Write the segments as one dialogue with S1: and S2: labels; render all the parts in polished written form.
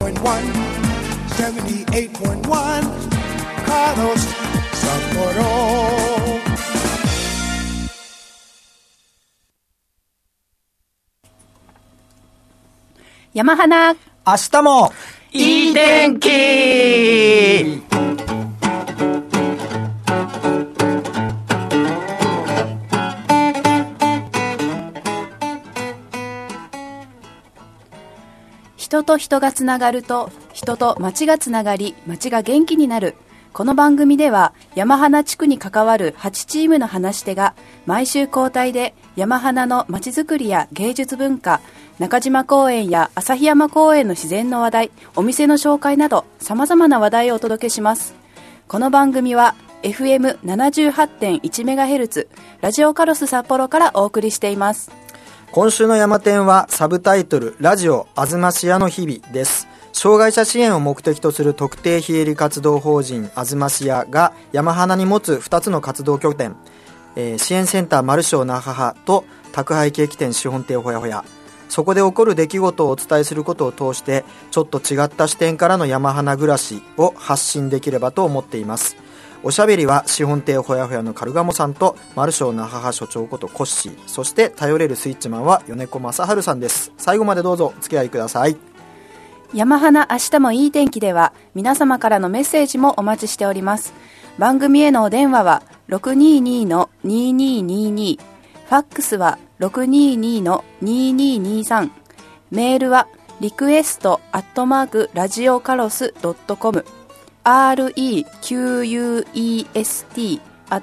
S1: 78.1 Carlos Sapporo。
S2: 山花、
S3: 明日も
S4: いい天気。
S2: 人と人がつながると人と町がつながり、町が元気になる。この番組では山花地区に関わる8チームの話し手が毎週交代で山花の町づくりや芸術文化、中島公園や旭山公園の自然の話題、お店の紹介など様々な話題をお届けします。この番組は FM78.1MHz ラジオカロス札幌からお送りしています。
S3: 今週の山展はサブタイトルラジオあずましやの日々です。障害者支援を目的とする特定非営利活動法人あずましやが山花に持つ2つの活動拠点、支援センターマルショー那覇派と宅配ケーキ店資本亭ほやほや、そこで起こる出来事をお伝えすることを通してちょっと違った視点からの山花暮らしを発信できればと思っています。おしゃべりは資本亭ほやほやのカルガモさんとマルショー那覇派所長ことコッシー、そして頼れるスイッチマンは米子正治さんです。最後までどうぞお付き合いください。
S2: 山花明日もいい天気では皆様からのメッセージもお待ちしております。番組へのお電話は 622-2222、 ファックスは 622-2223、 メールはリクエストラジオカロス .com、 request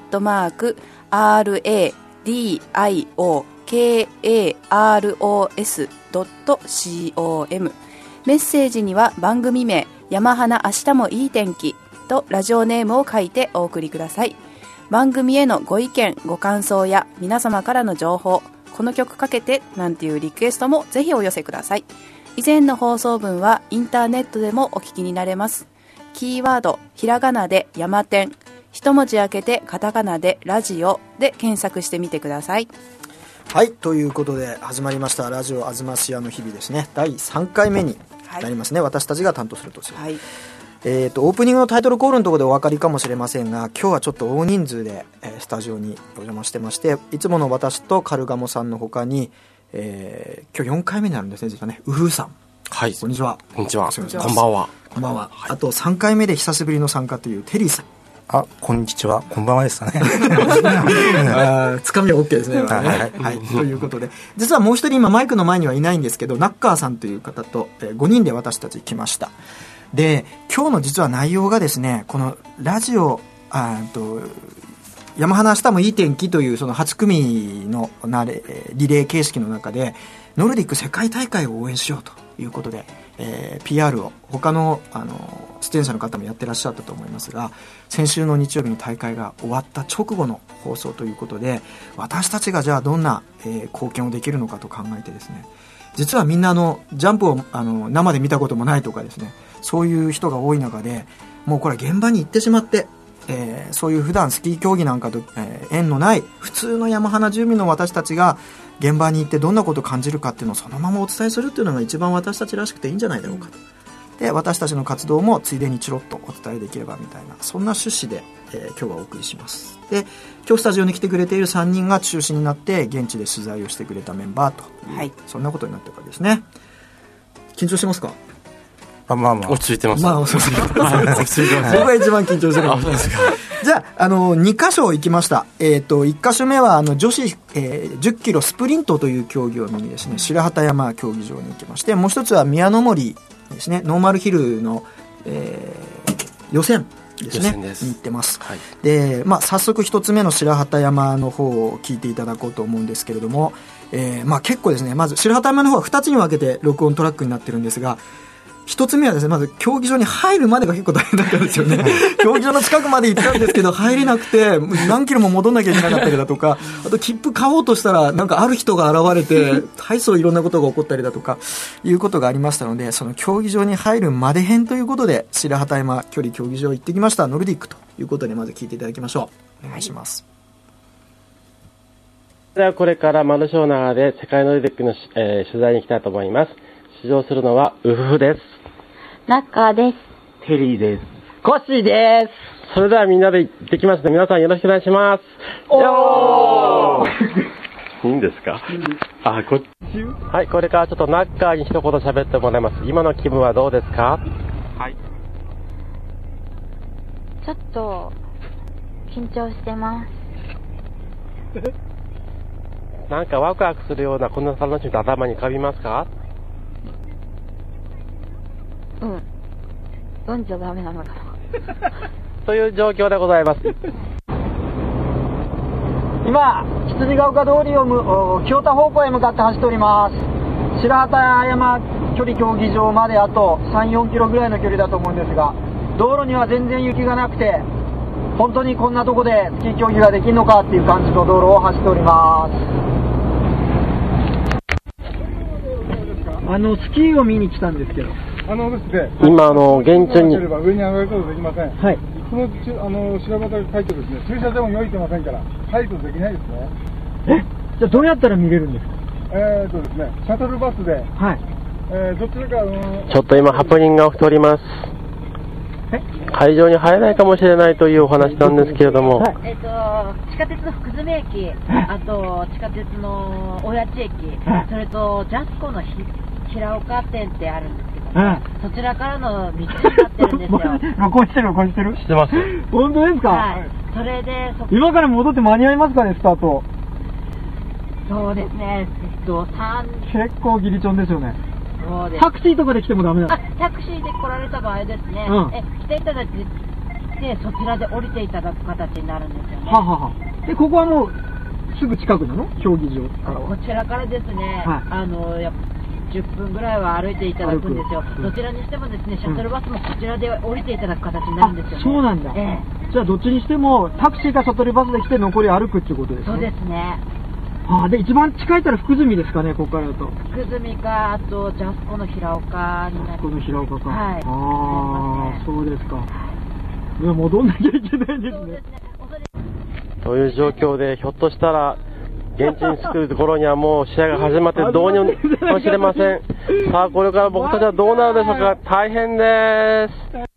S2: radiokaros.com。メッセージには番組名山花明日もいい天気とラジオネームを書いてお送りください。番組へのご意見ご感想や皆様からの情報、この曲かけてなんていうリクエストもぜひお寄せください。以前の放送分はインターネットでもお聞きになれます。キーワードひらがなで山天、一文字開けてカタカナでラジオで検索してみてください。
S3: はい、ということで始まりましたラジオあずましやの日々ですね。第3回目になりますね、はい、私たちが担当するとする、はい、オープニングのタイトルコールのところでお分かりかもしれませんが、今日はちょっと大人数で、スタジオにお邪魔してまして、いつもの私とカルガモさんの他に、今日4回目になるんですね、実はね。ウフーさん、
S4: はい、
S3: こんにちは。
S4: こんにちは。こんばんは。
S3: こんばんは、はい、あと3回目で久しぶりの参加というテリーさん。
S5: あ、こんにちは、こんばんはですかね。
S3: つかみは OK ですね。はい、はいはい、ということで、実はもう一人今マイクの前にはいないんですけど、ナッカーさんという方と、5人で私たち来ました。で、今日の実は内容がですね、このラジオ山花明日もいい天気というその8組のリレー形式の中でノルディック世界大会を応援しようということで、PR を他の出演者の方もやってらっしゃったと思いますが、先週の日曜日に大会が終わった直後の放送ということで、私たちがじゃあどんな、貢献をできるのかと考えてですね、実はみんなジャンプを生で見たこともないとかですね、そういう人が多い中で、もうこれ現場に行ってしまって、そういう普段スキー競技なんかと、縁のない普通の山花住民の私たちが現場に行ってどんなことを感じるかっていうのをそのままお伝えするっていうのが一番私たちらしくていいんじゃないだろうかと。で、私たちの活動もついでにチロッとお伝えできればみたいな、そんな趣旨で、今日はお送りします。で、今日スタジオに来てくれている3人が中心になって現地で取材をしてくれたメンバーという、はい、そんなことになってるからですね。緊張してますか？
S4: まあ落ち着いてます。
S3: 落ち着いてます僕が一番緊張してるじゃあ、2箇所行きました。1箇所目は女子、10キロスプリントという競技を見にですね、白畑山競技場に行きまして、もう一つは宮の森ですね、ノーマルヒルの、予選ですね、に行ってます、はい。で、早速一つ目の白畑山の方を聞いていただこうと思うんですけれども、結構ですね、まず白畑山の方は2つに分けて録音トラックになってるんですが、一つ目はですね、まず競技場に入るまでが結構大変だったんですよね競技場の近くまで行ったんですけど入れなくて何キロも戻んなきゃいけなかったりだとか、あと切符買おうとしたらなんかある人が現れて大層いろんなことが起こったりだとかいうことがありましたので、その競技場に入るまで編ということで白畑山距離競技場行ってきました。ノルディックということでまず聞いていただきましょう。お願いします。
S6: ではこれからマルショーナーで世界ノルディックの、取材に行きたいと思います。出場するのはウフフです。
S7: ナッカーです。
S6: テリーです。
S8: コッシーです。
S6: それではみんなで行ってきますので、皆さんよろしくお願いします。
S8: おー
S6: いいんですか？あ、こっち。はい、これからちょっとナッカーに一言喋ってもらいます。今の気分はどうですか？はい。
S7: ちょっと、緊張してます。
S6: なんかワクワクするようなこんな楽しみって頭に浮かびますか？
S7: うんじゃダメなのかな。
S6: という状況でございます。
S8: 今、羊ヶ丘通りを清田方向へ向かって走っております。白畑山距離競技場まであと3、4キロぐらいの距離だと思うんですが、道路には全然雪がなくて、本当にこんなとこでスキー競技ができるのかっていう感じの道路を走っております。スキーを見に来たんですけど。
S6: 今、現地に。
S9: 上に上がることできません。
S8: はい。
S9: この白旗が書いてですね、駐車場も用意してませんから、入ることできないですね。
S8: じゃあどうやったら見れるんですか？
S9: ですね、シャトルバスで、
S8: はい。
S9: どちらか、
S6: ちょっと今ハプニングが起きております。会場に入れないかもしれないというお話なんですけれども、
S10: 地下鉄の福住駅、あと地下鉄の大谷地駅、それとジャスコの平岡店ってあるんですけど、そちらからの道になってるんですよ。
S8: 録音してる
S6: 知ってます。
S8: 本当ですか？
S10: はい。それで
S8: 今から戻って間に合いますかね、スタート。
S10: そうですね。
S8: 結構ギリチョンですよね。
S10: そうです。
S8: タクシーとかで来てもダメなの？
S10: タクシーで来られた場合ですね。来ていただいて、そちらで降りていただく形になるんですよね。
S8: で、ここはもうすぐ近くなの？競技場からは。
S10: こちらからですね。やっぱ10分ぐらいは歩いていただくんですよ。どちらにしてもですね、シャトルバスもこちらで降りていただく形になるんですよね。
S8: そうなんだ。じゃあどっちにしてもタクシーかシャトルバスで来て残り歩くっていうことですね。
S10: そうですね。
S8: で、一番近いったら福住ですかね、ここからだと。
S10: 福住か、あとジャスコの平岡になります。
S8: ジャスコの平岡か。
S10: はい。
S8: そうですか。いや、戻んなきゃいけないんですね。
S6: という状況で、ひょっとしたら現地に着く頃にはもう試合が始まってどうにもかもしれません。さあ、これから僕たちはどうなるでしょうか。大変です。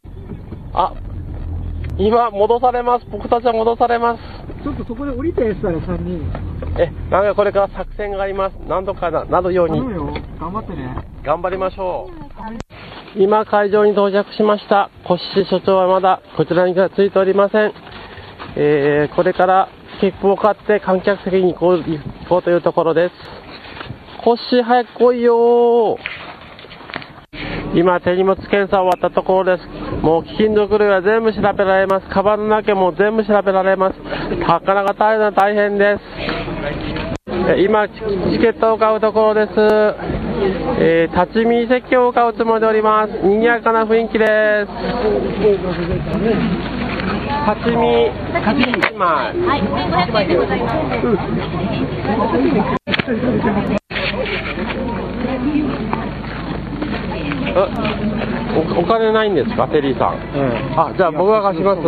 S6: 今戻されます。僕たちは戻されます。
S8: ちょっとそこで降りてしたら3人。
S6: なんかこれから作戦があります。何度かなるように。
S8: 頑張ってね。
S6: 頑張りましょう。今会場に到着しました。コッシー所長はまだこちらには着いておりません。これから切符を買って観客席に行こうというところです。コッシー早く来いよー。今手荷物検査終わったところです。もう貴金属類は全部調べられます。カバンの中も全部調べられます。なかなか大変です。今チケットを買うところです。立ち見席を買うつもりでおります。賑やかな雰囲気です。立ち見1枚。
S10: はい、1500円でございます。
S6: お金ないんですか、テリーさん。じゃあ僕が貸します。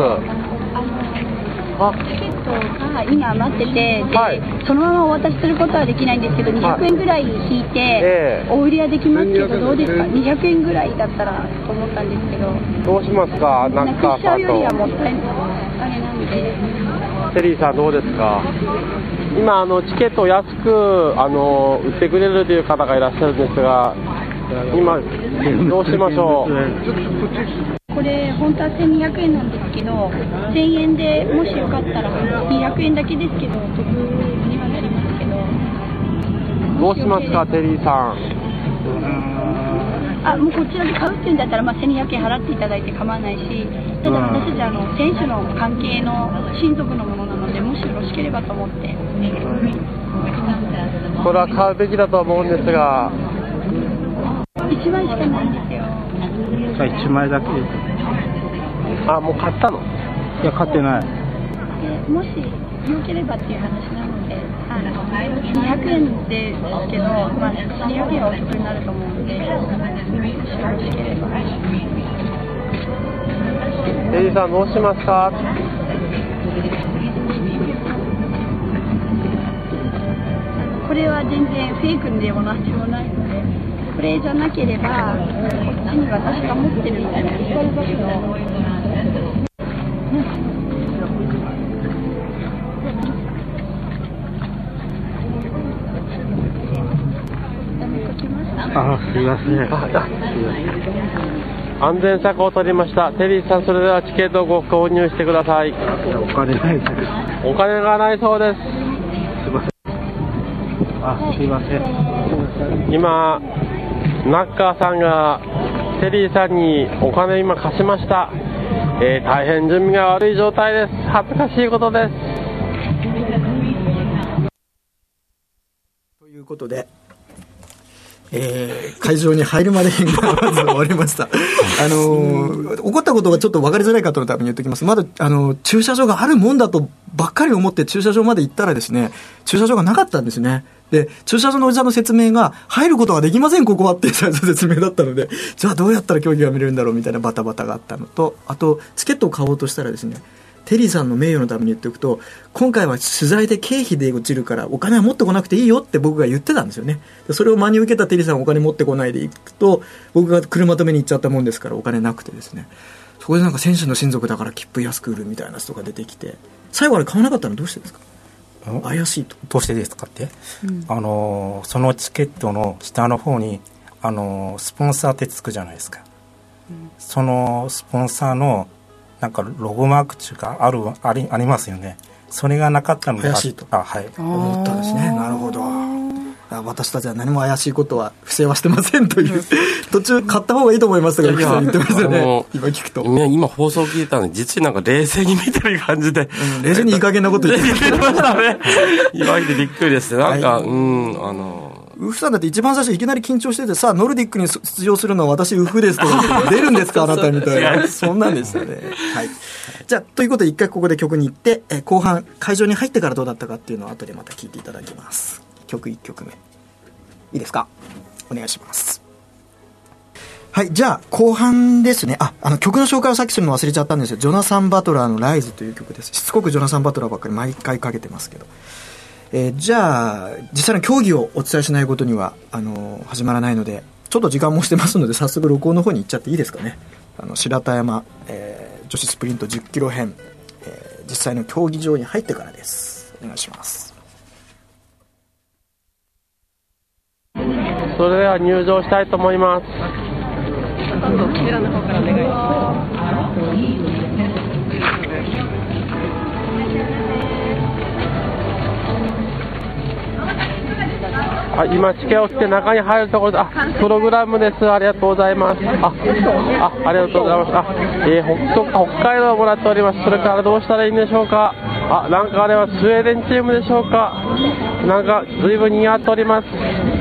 S11: チケットが今待ってて、そのままお渡しすることはできないんですけど、200円ぐらい引いて、お売りはできますけど、どうですか、200円ぐらいだったらと思ったんですけど。
S6: どうしますか、なんか
S11: しちゃうよりはもったいないあれなんで。
S6: テリーさんどうですか。今チケットを安く売ってくれるという方がいらっしゃるんですが、今どうしましょう。
S11: これ本当は1200円なんですけど、1000円でもしよかったら200円だけですけど得にはなりますけど。
S6: どうしますか、テリーさん。
S11: もうこちらで買うっていうんだったら、1200円払っていただいて構わないし、ただ私たち選手の関係の親族のものなので、もしよろしければと思って。
S6: これは買うべきだと思うんですが。
S11: 1枚しかないんですよ。
S5: 1枚だけ。
S6: もう買ったの？
S5: いや、買ってない。
S11: もしよければっていう話なので、200円ですけど、200円はお得になると思うので、もしよろしければ。
S6: エリさんどうしますか？
S11: これは全然フェイクでも何でもないので。 これじゃなければこっちに私が持ってるのが見つかるだけど。
S5: あ、すいません。
S6: 安全策を取りました。テリーさん、それではチケットをご購入してください。
S5: お金ないです。
S6: お金がないそうです。
S5: すいません。あ、すいません。
S6: 今、ナッカーさんがテリーさんにお金を今貸しました。大変準備が悪い状態です。恥ずかしいことです。
S3: ということで、会場に入るまでがまず終わりました。起こったことがちょっと分かりづらい方のために言っておきます。まだ、駐車場があるもんだとばっかり思って駐車場まで行ったらですね、駐車場がなかったんですね。で、駐車場のおじさんの説明が、入ることができません、ここはっていう説明だったので、じゃあどうやったら競技が見れるんだろうみたいなバタバタがあったのと、あと、チケットを買おうとしたらですね、テリーさんの名誉のために言っておくと、今回は取材で経費で落ちるからお金は持ってこなくていいよって僕が言ってたんですよね。でそれを真に受けたテリーさんはお金持ってこないでいくと、僕が車止めに行っちゃったもんですからお金なくてですね、そこでなんか選手の親族だから切符安く売るみたいな人が出てきて、最後あれ買わなかったのどうしてですか？怪しいと。
S4: どうしてですかって、そのチケットの下の方にスポンサーってつくじゃないですか、そのスポンサーのなんかロゴマーク中がありますよね。それがなかったので
S3: 怪しいと、
S4: はい、
S3: 思ったんですね。なるほど。私たちは何も怪しいことは不正はしてませんという途中買った方がいいと思いますが、言ってましたね。今聞くと
S12: 今放送聞いたので実になんか冷静に見てる感じで、
S3: 冷静にいい加減なこと言って
S12: ましたね。今見てびっくりです。なんか、
S3: ウフさんだって一番最初いきなり緊張してて、さあノルディックに出場するのは私ウフですとか出るんですかあなたみたいなそんなんでしたね。はい。じゃあということで一回ここで曲に行って、後半会場に入ってからどうだったかっていうのを後でまた聞いていただきます。曲1曲目いいですか？お願いします。はい。じゃあ後半ですね。曲の紹介をさっきするの忘れちゃったんですよ。ジョナサン・バトラーのライズという曲です。しつこくジョナサン・バトラーばっかり毎回かけてますけど、じゃあ実際の競技をお伝えしないことには始まらないので、ちょっと時間もしてますので早速録音の方に行っちゃっていいですかね。白田山、女子スプリント10キロ編、実際の競技場に入ってからです。お願いします。
S6: それでは入場したいと思います。
S2: こちらの方からお願いします。
S6: 今チケを着て中に入るところで、プログラムです。ありがとうございます。ありがとうございます。北海道をもらっております。それからどうしたらいいんでしょうか。なんかあれはスウェーデンチームでしょうか。なんか随分似合っております。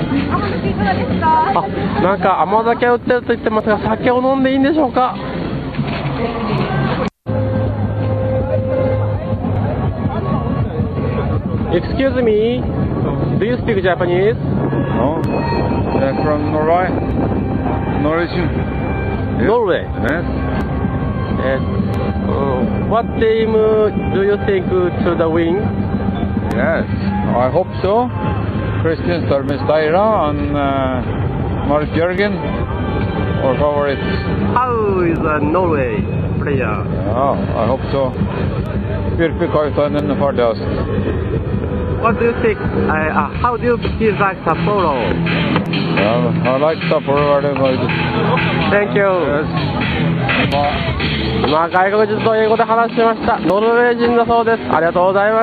S6: なんか甘酒を売ってると言ってますが、酒を飲んでいいんでしょうか。Excuse me, do you speak Japanese?
S9: No, they're from Norway. Norwegian.
S6: Norway?
S9: Yes.
S6: What team do you think to the win?
S9: Yes, I hope so. Christian Stormesteira and Mark Jørgen, our favorites.
S6: How is a Norway player?
S9: I hope so. Virpi Kartainen farligast.
S6: What do you think? How do you feel like Sapporo?
S9: I like Sapporo very much.
S6: Thank you.
S9: Yes.
S6: 今外国人と英語で話しました。ノルウェー人だそうです。ありがとうございます。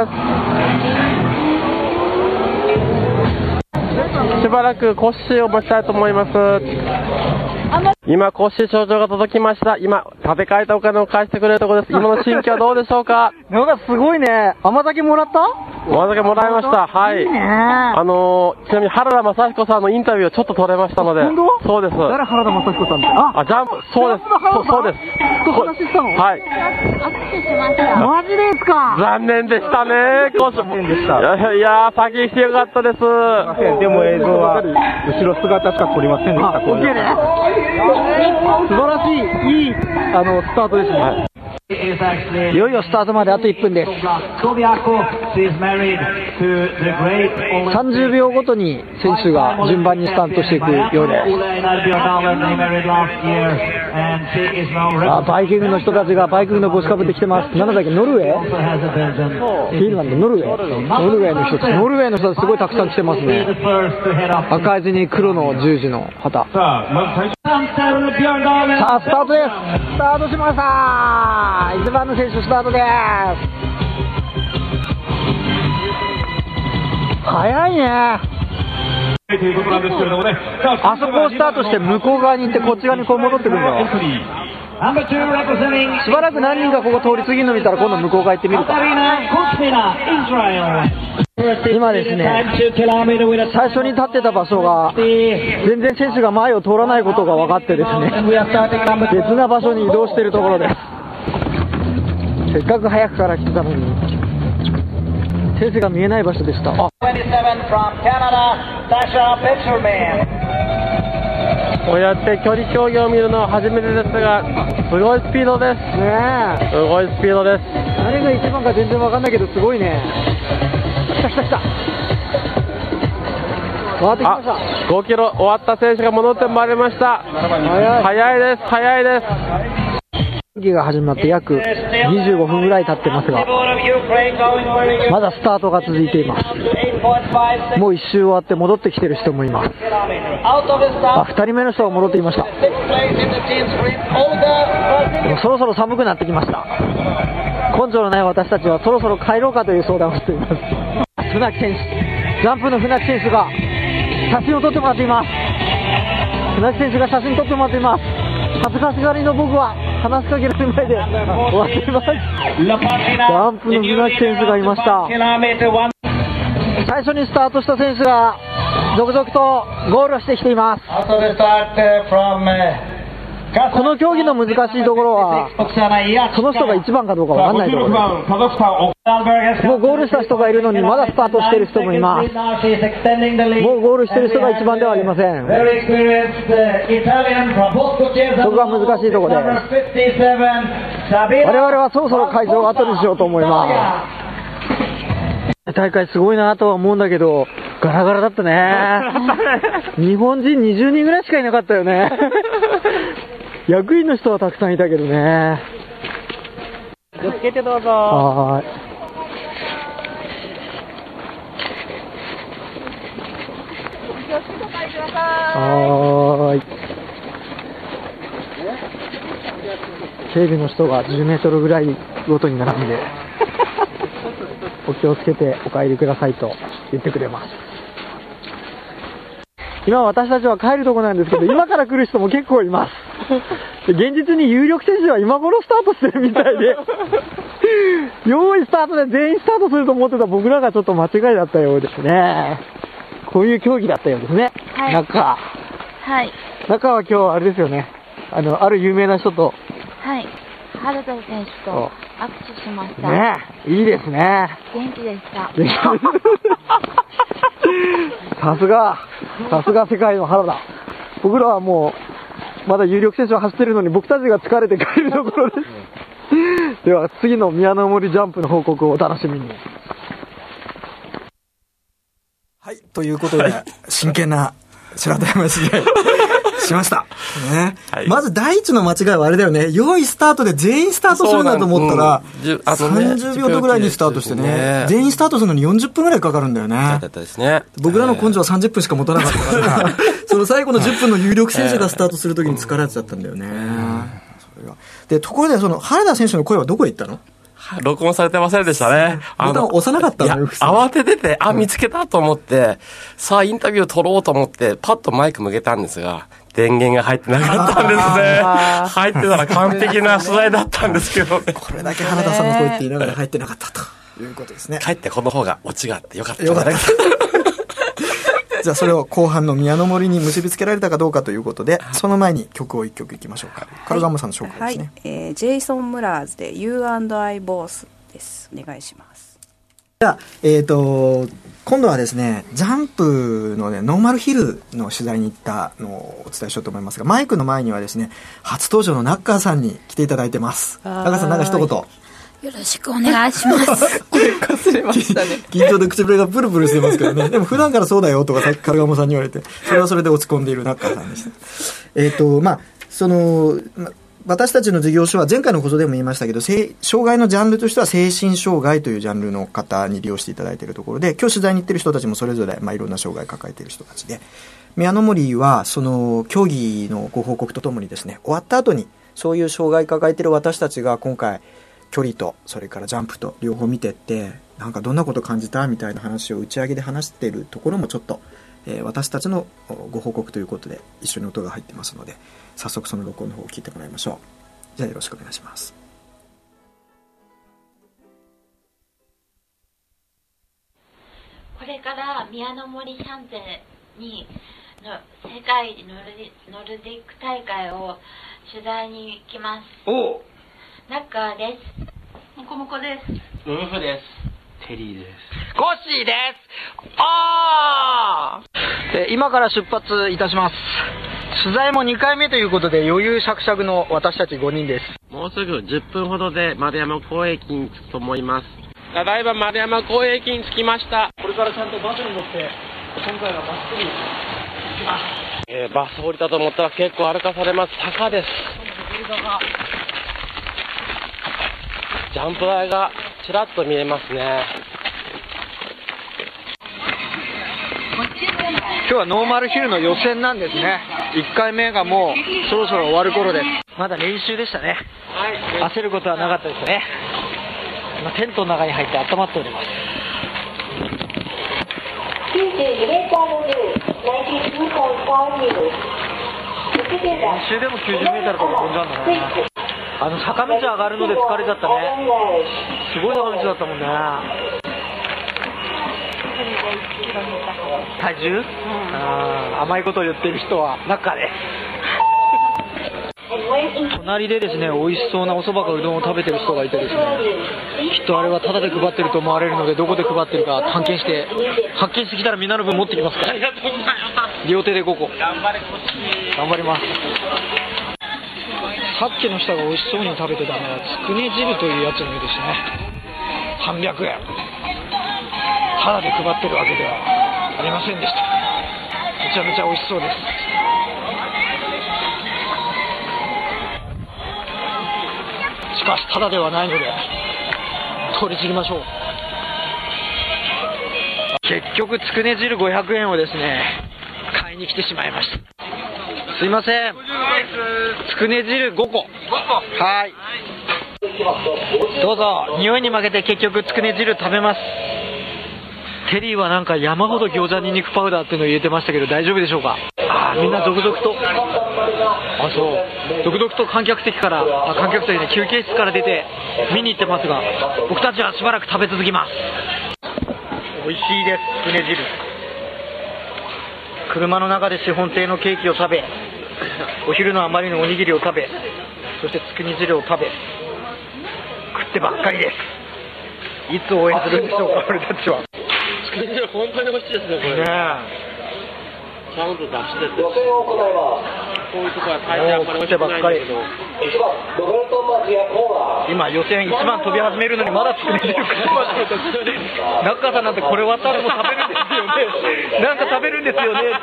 S6: しばらくコッシーを待ちたいと思います。今コッシー症状が届きました。今立て替えたお金を返してくれるところです。今の心境はどうでしょうか。
S8: なんかすごいね。甘酒もらった？
S6: 甘酒もらいました。はい。
S8: いいね。
S6: ちなみに原田雅彦さんのインタビューをちょっと取れましたので。
S8: 本当？
S6: そうです。
S8: 誰原田雅彦さんって？
S6: ジャンプ、そうです。そうです。
S8: 話したの？
S6: はい。
S7: 握手しました。
S8: マジですか？
S6: 残念でしたね。残念でした。いや先に来てよかったです。
S5: でも映像は後ろ姿しか撮りませんでした。
S8: オッケーね。素晴らしい、いいスタートですね。 いよいよスタートまであと1分です。30秒ごとに選手が順番にスタートしていくようです。バイキングの人たちがバイキングの帽子かぶってきてます。なんだっけ、ノルウェー、フィンランド、ノルウェーの人たち、ノルウェーの人たちすごいたくさん来てますね。赤い地に黒の十字の旗。さあスタートです。スタートしました。1番の選手スタートです。早いね。あそこをスタートして向こう側に行ってこっち側にこう戻ってくるんだよ。しばらく何人かここ通り過ぎるの見たら今度向こう側行ってみるか。今ですね、最初に立ってた場所が全然選手が前を通らないことが分かってですね、別な場所に移動しているところです。せっかく早くから来てたのに選手が見えない場所でした。こ
S6: うやって距離競技を見るのは初めてですが、すごいスピードですね。すごいスピードです。
S8: 誰が一番か全然分かんないけどすごいね。来た。回ってきました。
S6: 5キロ終わった選手が戻ってまいりました。早いです。競技が始まって約25分ぐらい経ってますが、まだスタートが続いています。もう一周終わって戻ってきてる人もいます。2人目の人が戻っていました。でもそろそろ寒くなってきました。根性のない私たちはそろそろ帰ろうかという相談をしています。船木選手、ジャンプの船木選手が写真を撮ってもらっています。船木選手が写真撮ってもらっています。恥ずかしがりの僕は話しかけられる前で終わっています。ジャンプの船木選手がいました。最初にスタートした選手が続々とゴールしてきています。この競技の難しいところはその人が一番かどうか分かんないところです。もうゴールした人がいるのにまだスタートしている人もいます。もうゴールしている人が一番ではありません。そこが難しいところです。我々はそろそろ会場を後にしようと思います。大会すごいなとは思うんだけどガラガラだったね。日本人20人ぐらいしかいなかったよね。役員の人はたくさんいたけどね。気をつけてどうぞ。はーい。警備の人が10メートルぐらいごとに並んでお気をつけてお帰りくださいと言ってくれます。今私たちは帰るとこなんですけど、今から来る人も結構います。現実に有力選手は今頃スタートしてるみたいで用意スタートで全員スタートすると思ってた僕らがちょっと間違いだったようですね。こういう競技だったようですね。
S7: はい、
S8: 中は今日あれですよね、ある有名な人と、
S7: 原田選手と握手しました
S8: ね。いいですね。
S7: 元気でした。
S8: さすが世界の原田。僕らはもうまだ有力選手は走ってるのに僕たちが疲れて帰るところですでは次の宮の森ジャンプの報告をお楽しみに。
S3: はい、ということで真剣な白田山滑りしました、ね。まず第一の間違いはあれだよね。良いスタートで全員スタートするんだと思ったら、30秒ぐらいにスタートしてね、全員スタートするのに40分ぐらいかかるんだよね。僕らの根性は30分しか持たなかったからその最後の10分の有力選手がスタートするときに疲れてちゃったんだよね。で、ところでその原田選手の声はどこへ行ったの？
S12: 録音されてませんでしたね。
S3: ボタン押さなかったの？
S12: 慌ててて、見つけたと思って、さあインタビューを取ろうと思って、パッとマイク向けたんですが、電源が入ってなかったんですね。入ってたら完璧な取材だったんですけどね。
S3: これだけ原田さんの声って言いながら入ってなかったということですね。
S12: 帰ってこの方がオチがあってよかった。
S3: じゃあそれを後半の宮の森に結びつけられたかどうかということで、その前に曲を1曲いきましょうか。カルガモさんの紹介ですね。
S2: ジェイソン・ムラーズで You and I Both です。お願いします。
S3: じゃあ、 今度はですね、ジャンプのね、ノーマルヒルの取材に行ったのをお伝えしようと思いますが、マイクの前にはですね、初登場のナッカーさんに来ていただいてます。ナッカーさん、なんか一言。
S13: よろしくお願いします。
S2: これかすれましたね。
S3: 緊張で口笛がプルプルしてますけどね。でも普段からそうだよとかさっきカルガモさんに言われて、それはそれで落ち込んでいるナッカーさんでした。私たちの事業所は前回の放送でも言いましたけど、障害のジャンルとしては精神障害というジャンルの方に利用していただいているところで、今日取材に行っている人たちもそれぞれ、いろんな障害を抱えている人たちで、宮の森はその競技のご報告とともにですね、終わった後にそういう障害を抱えている私たちが今回距離とそれからジャンプと両方見てって、なんかどんなこと感じたみたいな話を打ち上げで話しているところもちょっと、私たちのご報告ということで一緒に音が入ってますので、早速その録音の方を聞いてもらいましょう。じゃあよろしくお願いします。
S7: これから宮の森シャンゼにの世界ノルディック大会を取材に行きます。
S8: おう、
S7: ナッカーです。モコモコです。
S12: ウルフです。
S5: テリーです。
S8: コッシーです。今から出発いたします。取材も2回目ということで余裕しゃくしゃくの私たち5人です。
S12: もうすぐ10分ほどで丸山公園駅に着くと思います。ただいま丸山公園駅に着きました。
S8: これからちゃんとバスに乗って今回はまっすぐ行きます。
S12: バス降りたと思ったら結構歩かされます。坂です。ジャンプ台がちらっと見えますね。
S8: 今日はノーマルヒルの予選なんですね。1回目がもうそろそろ終わる頃です。まだ練習でしたね。焦ることはなかったですね。今テントの中に入って温まっております。練習でも90メートルとか飛んじゃうんだね。坂道上がるので疲れちゃったね。すごい坂道だったもんね。体重、甘いことを言ってる人は中です。隣でですね、美味しそうなお蕎麦かうどんを食べてる人がいてですね、きっとあれはタダで配ってると思われるので、どこで配ってるか探検して、発見してきたらみんなの分持ってきますから。両手で5個。頑張ります。さっきの人が美味しそうに食べてたのはつくね汁というやつのようでしたね。300円。タダで配ってるわけではありませんでした。めちゃめちゃ美味しそうです。しかしタダではないので通り過ぎましょう。結局つくね汁500円をですね買いに来てしまいました。すいません、つくね汁5個。はい、どうぞ。匂いに負けて結局つくね汁食べます。テリーはなんか山ほど餃子にんにくパウダーっていうのを入れてましたけど大丈夫でしょうか。みんな続々と続々と観客席から観客席で休憩室から出て見に行ってますが、僕たちはしばらく食べ続きます。美味しいです。つくね汁。車の中で資本亭のケーキを食べ、お昼の余りのおにぎりを食べ、そしてつくね汁を食べ、食ってばっかりです。いつ応援するんでしょうか、俺たちは。
S12: つくね汁本当に美味しいですね、これ。ちゃんと出してて。こういうとこは大抵あんまり美味しくないんだけど。
S8: 今予選1番飛び始めるのにまだつくね汁食ってますよ。中さんなんてこれ終わったらもう食べるんですよね。なんか食べるんですよねって、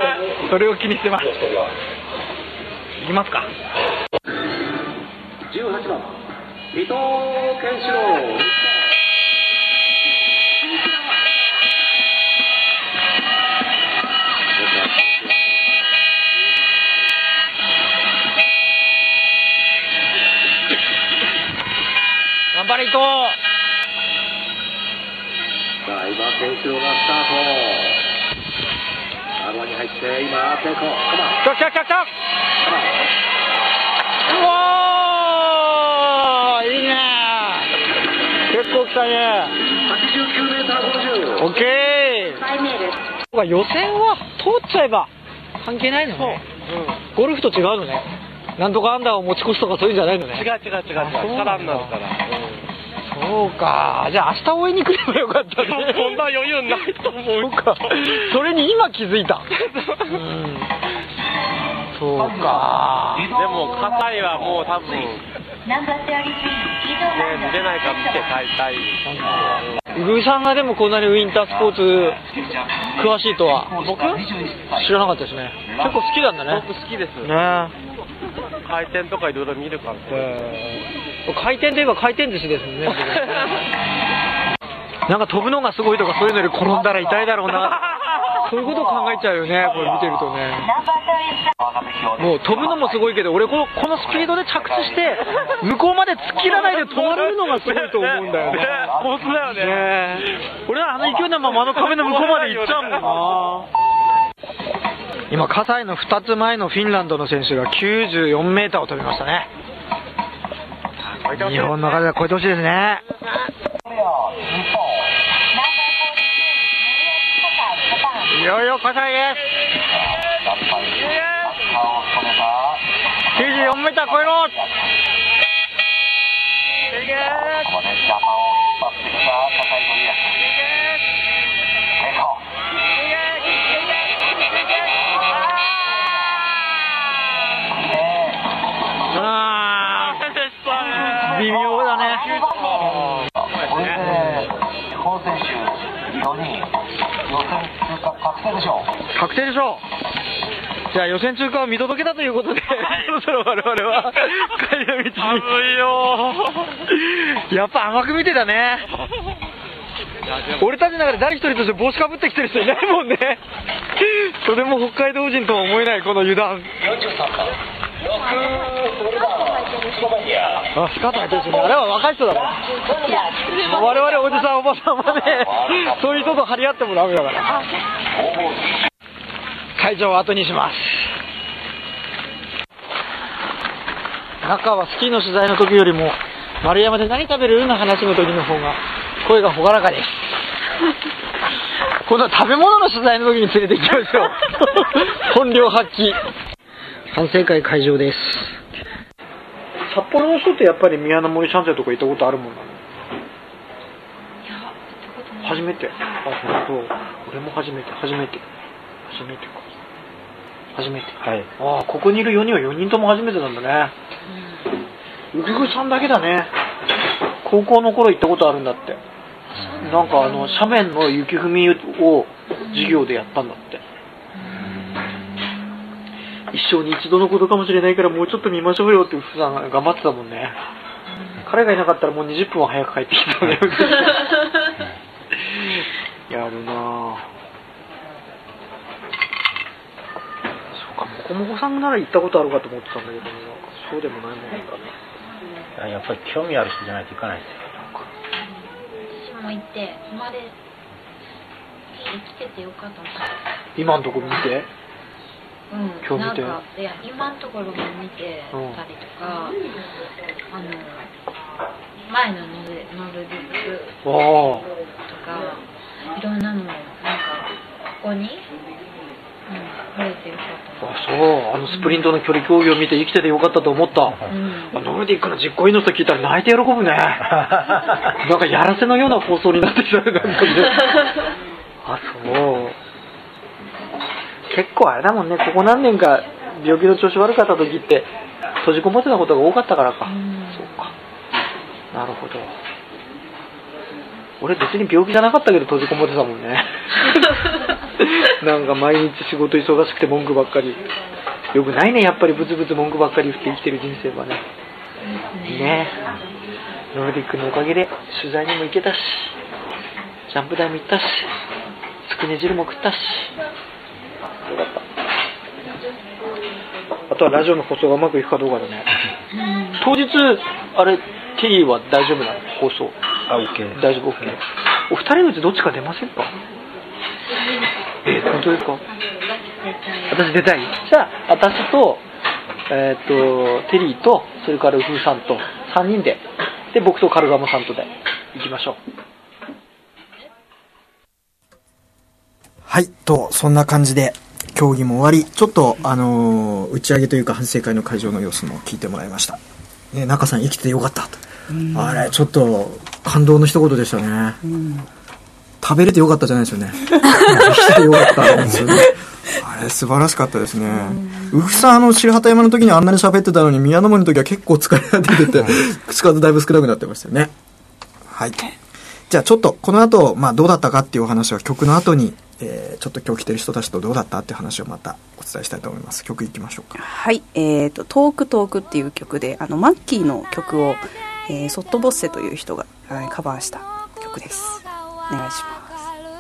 S8: それを気にしてます。いきますか。
S14: 18番伊藤健志郎。
S8: 頑張れ伊藤。
S14: さあ今健志郎がスタート。R1に入って今成功。
S8: 来た。うわー、いいね。結構来たね。89m50。オッケー。予選は通っちゃえば関係ないのね。ゴルフと違うのね。なんとかアンダーを持ち越すとかそういうんじゃないのね。
S12: 違う。力になるから。
S8: そうか。じゃあ明日応援に来ればよかったね。
S12: そんな余裕ないと思う。
S8: そうか。それに今気づいた。そうか。
S12: でも葛西はもう多分ね、見れないから見て帰りたい。
S8: グーさんがでもこんなにウィンタースポーツ詳しいとは僕知らなかったですね。結構好きなんだね。
S12: 僕好きです
S8: ね。
S12: 回転とかいろいろ見るから。
S8: 回転といえば回転寿司ですもんね。なんか飛ぶのがすごいとかそういうのより転んだら痛いだろうな。そういうことを考えちゃうよね、これ見てるとね。もう飛ぶのもすごいけど、俺このスピードで着地して向こうまで突っ切らないで止まれるのがすごいと思うんだよね。
S12: 本当だよね。
S8: 俺はあの勢いのままあの壁の向こうまで行っちゃうもんな。今葛西の2つ前のフィンランドの選手が94メーターを飛びましたね。日本の風は超えてほしいですね。いよいよ葛西です。94メーター超えろ。微妙だね。本選手4人予選通過確定でしょう。確定でしょう。じゃあ予選通過を見届けたということで、そろそろ我々は帰りの道に。寒いよ。やっぱ甘く見てたね。俺たちの中で誰一人として帽子かぶってきてる人いないもんね。それも北海道人とは思えないこの油断。あ、スカート履いてるしね。あれは若い人だから。我々おじさんおばさんはね、そういう人と張り合ってもダメだから。会場を後にします。中はスキーの取材の時よりも丸山で何食べるの話の時の方が声が朗らかです。今度は食べ物の取材の時に連れて行きましょう。本領発揮。反省会会場です。札幌の人ってやっぱり宮の森シャンテとか行ったことあるもんなの？いや、初めて。あ、本当。俺も初めてか。初めて。はい。ああ、ここにいる4人は4人とも初めてなんだね。うぐぐさんだけだね。高校の頃行ったことあるんだって。なんか斜面の雪踏みを授業でやったんだって。一生に一度のことかもしれないからもうちょっと見ましょうよって普段頑張ってたもんね。彼がいなかったらもう20分は早く帰ってきたね。やるなぁ。そうか、もこもこさんなら行ったことあるかと思ってたんだけど、そうでもないもんなんだね。
S4: やっぱり興味ある人じゃないといかないですよ。
S7: 私も行って生まれ生きててよかったな。
S8: 今のところ見て。
S7: うん、今日見てなんかいや今のところも見てたりとか、前のノルディックとかいろんなのもなんかここに、触れてよかった。
S8: あ、そう、スプリントの距離競技を見て生きててよかったと思った。ノルディックの実行委員の人聞いたら泣いて喜ぶね。なんかやらせのような放送になってきたね。あ、そう。結構あれだもんね、ここ何年か病気の調子悪かった時って閉じこもってたことが多かったからか。そうか。なるほど。俺別に病気じゃなかったけど閉じこもってたもんね。なんか毎日仕事忙しくて文句ばっかり。よくないね、やっぱりブツブツ文句ばっかり言って生きてる人生はね。ねえ。ノルディックのおかげで取材にも行けたし、ジャンプ台も行ったし、つくね汁も食ったし。よかった。あとはラジオの放送がうまくいくかどうかだね。当日あれテリーは大丈夫なの？放送。
S4: あ、OK。
S8: 大丈夫、OK。お二人のうちどっちか出ませんか？本当ですか？私出たい。じゃあ私とテリーとそれからウフーさんと3人で僕とカルガモさんとで行きましょう。
S3: はい、とそんな感じで競技も終わり、ちょっと打ち上げというか反省会の会場の様子も聞いてもらいました。ね、中さん生きててよかったと。あれちょっと感動の一言でしたね、食べれてよかったじゃないですよね来てよかったんですよねあれ素晴らしかったですね。ウフさん白畑山の時にあんなに喋ってたのに宮の森の時は結構疲れが出てて口数だいぶ少なくなってましたよね。はい、じゃあちょっとこの後、どうだったかっていうお話は曲の後に、ちょっと今日来てる人たちとどうだったっていう話をまたお伝えしたいと思います。曲いきましょうか。
S2: はい、トークトークっていう曲でマッキーの曲を、ソットボッセという人が、カバーした曲です。お願いします。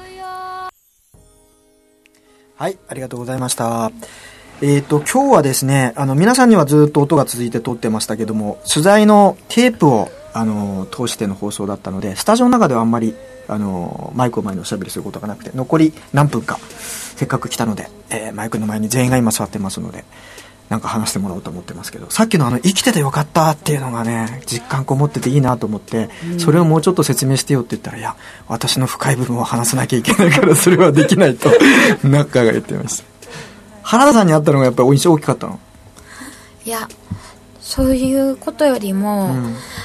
S3: はい、ありがとうございました。今日はですね、皆さんにはずっと音が続いて撮ってましたけども、取材のテープを通しての放送だったので、スタジオの中ではあんまりマイクを前におしゃべりすることがなくて、残り何分かせっかく来たので、マイクの前に全員が今座ってますので、なんか話してもらおうと思ってますけど、さっきの生きててよかったっていうのがね、実感こもってていいなと思って、それをもうちょっと説明してよって言ったら、いや私の深い部分を話さなきゃいけないからそれはできないと中が言ってました。原田さんに会ったのがやっぱり印象大きかったの？
S13: いや、そういうことよりも、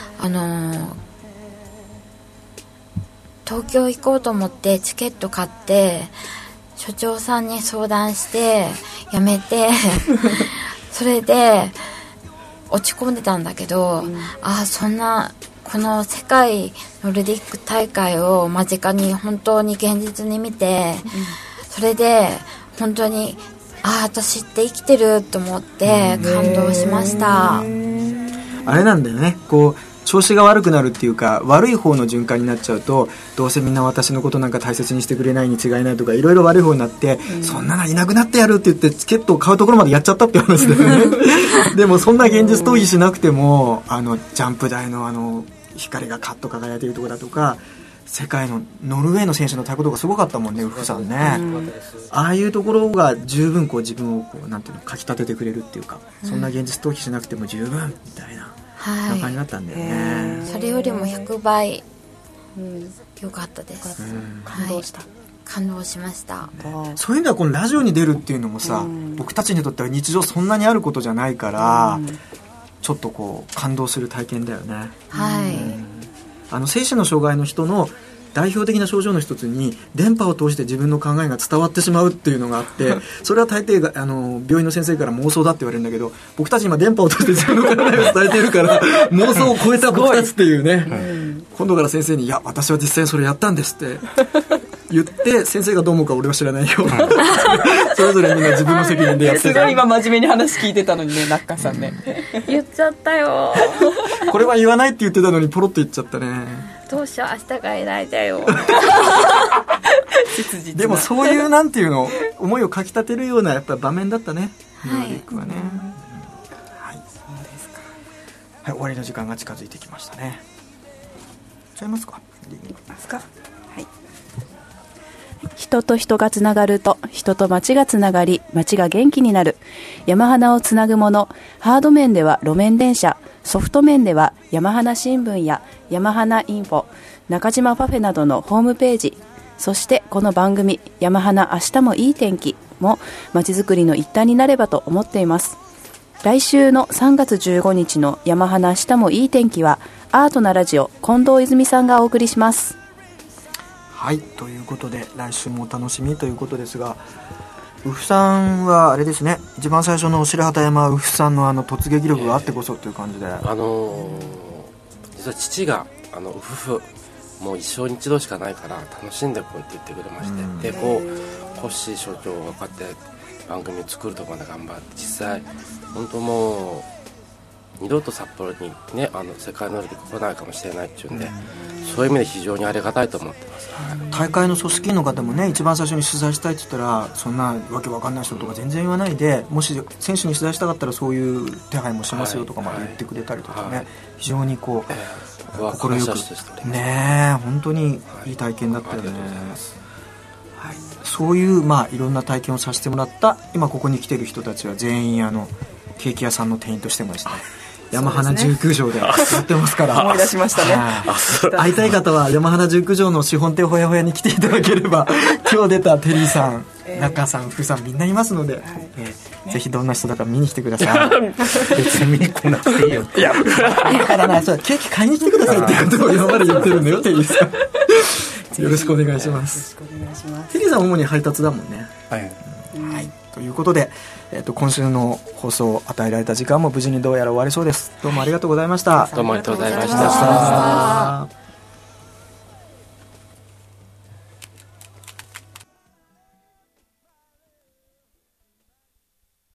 S13: 東京行こうと思ってチケット買って所長さんに相談してやめてそれで落ち込んでたんだけど、そんなこの世界ノルディック大会を間近に本当に現実に見て、それで本当に私って生きてると思って感動しました。
S3: あれなんだよね、こう調子が悪くなるっていうか、悪い方の循環になっちゃうと、どうせみんな私のことなんか大切にしてくれないに違いないとか、いろいろ悪い方になって、そんなのいなくなってやるって言ってチケットを買うところまでやっちゃったって話だよねでもそんな現実逃避しなくても、ジャンプ台の光がカッと輝いているところだとか、世界のノルウェーの選手の太鼓とかすごかったもんね、ウフさんね。ああいうところが十分自分をなんていうの、かき立ててくれるっていうか、そんな現実逃避しなくても十分みたいな、そんな感じだったんだよね。
S13: それよりも100倍良かったです。
S2: 感動した。
S13: 感動しました。
S3: そういうのはこのラジオに出るっていうのもさ、僕たちにとっては日常そんなにあることじゃないから、ちょっと感動する体験だよね。精神の障害の人の代表的な症状の一つに、電波を通して自分の考えが伝わってしまうっていうのがあってそれは大抵が病院の先生から妄想だって言われるんだけど、僕たち今電波を通して自分の考えを伝えているから妄想を超えた僕たちっていうね、今度から先生に、いや私は実際それやったんですって言って先生がどう思うか俺は知らないよそれぞれみんな自分の責任でやって
S2: すごい今真面目に話聞いてたのにね、ナッカさんね
S13: 言っちゃったよ
S3: これは言わないって言ってたのにポロッと言っちゃったね。
S13: どうしよう、明日がいないだよ
S3: でもそういうなんていうの、思いをかき立てるようなやっぱ場面だったね、ノルディックはね。はい、そうですか。はい、終わりの時間が近づいてきましたね。ちゃいますか。
S2: はい。人と人がつながると、人と町がつながり、町が元気になる。山花をつなぐもの。ハード面では路面電車、ソフト面では山花新聞や山花インフォ、中島パフェなどのホームページ、そしてこの番組山花明日もいい天気も街づくりの一端になればと思っています。来週の3月15日の山花明日もいい天気はアートなラジオ近藤泉さんがお送りします。
S3: はい、ということで来週もお楽しみということですが、ウフさんはあれですね、一番最初の白畑山ウフさんの突撃力があってこそという感じで、
S12: 実は父がウフフもう一生に一度しかないから楽しんでこいって言ってくれまして、でコッシー所長がこうやって番組を作るところまで頑張って、実際本当もう二度と札幌にね世界ノルディック来ないかもしれないっていうんで、そういう意味で非常にありがたいと思ってます。
S3: 大会の組織員の方もね、一番最初に取材したいって言ったらそんなわけわかんない人とか全然言わないで、もし選手に取材したかったらそういう手配もしますよとかまで言ってくれたりとかね、非常に心よくね、本当にいい体験だったよね。はい、そういういろんな体験をさせてもらった今ここに来てる人たちは全員ケーキ屋さんの店員としてもですね、山花19条でやってますから
S2: 思い出しましたね。
S3: 会いたい方は山花19条の資本店ほやほやに来ていただければ今日出たテリーさん、中さん、福さんみんないますので、 ぜひどんな人だか見に来てください。
S4: 別に見に来なくていいよ。
S3: いや、だからな、そうケーキ買いに来てくださいってことを今まで言ってるんだよ、テリーさん。よろしくお願いします。
S2: よろしくお願いします。
S3: テリーさん主に配達だもんね。
S4: はい。
S3: はい。ということで、今週の放送与えられた時間も無事にどうやら終わりそうです。どうもありがとうございました。
S12: どうもありがとうございました。